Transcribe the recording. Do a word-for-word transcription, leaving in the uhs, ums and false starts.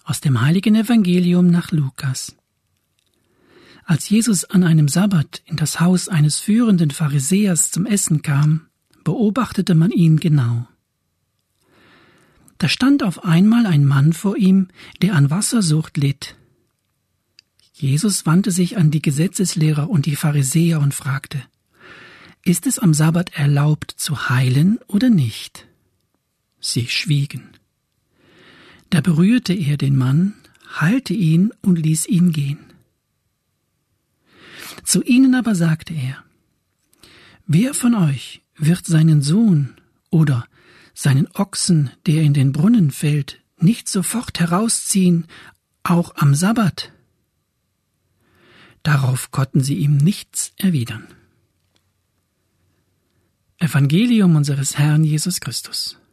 Aus dem heiligen Evangelium nach Lukas. Als Jesus an einem Sabbat in das Haus eines führenden Pharisäers zum Essen kam, beobachtete man ihn genau. Da stand auf einmal ein Mann vor ihm, der an Wassersucht litt. Jesus wandte sich an die Gesetzeslehrer und die Pharisäer und fragte: Ist es am Sabbat erlaubt zu heilen oder nicht? Sie schwiegen. Da berührte er den Mann, heilte ihn und ließ ihn gehen. Zu ihnen aber sagte er: Wer von euch wird seinen Sohn oder seinen Ochsen, der in den Brunnen fällt, nicht sofort herausziehen, auch am Sabbat? Darauf konnten sie ihm nichts erwidern. Evangelium unseres Herrn Jesus Christus.